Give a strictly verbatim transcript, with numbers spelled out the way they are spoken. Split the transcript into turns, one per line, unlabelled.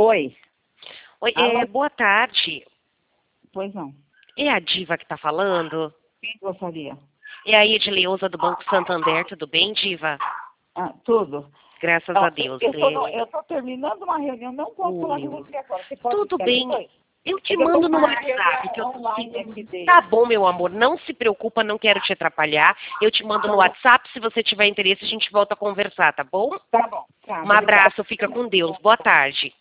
Oi.
Oi,
Alô?
é, boa tarde.
Pois não.
É a Diva que tá falando?
Quem gostaria?
É a Edileuza do Banco Santander, tudo bem, Diva?
Ah, tudo.
Graças
Ó,
a Deus.
eu, tô no-
é.
eu tô terminando uma reunião, não posso falar com
Ui,
você agora. Você pode
tudo
ficar
bem.
depois?
Eu
É
te
que eu tô
mando no
numa
WhatsApp. Que eu
reunião
tô...
online aqui dele.
Tá bom, meu amor. Não se preocupa, não quero te atrapalhar. Eu te mando no WhatsApp. Se você tiver interesse, a gente volta a conversar, tá bom?
Tá bom. Tá,
Um
obrigada.
abraço, fica com Deus. Boa tarde.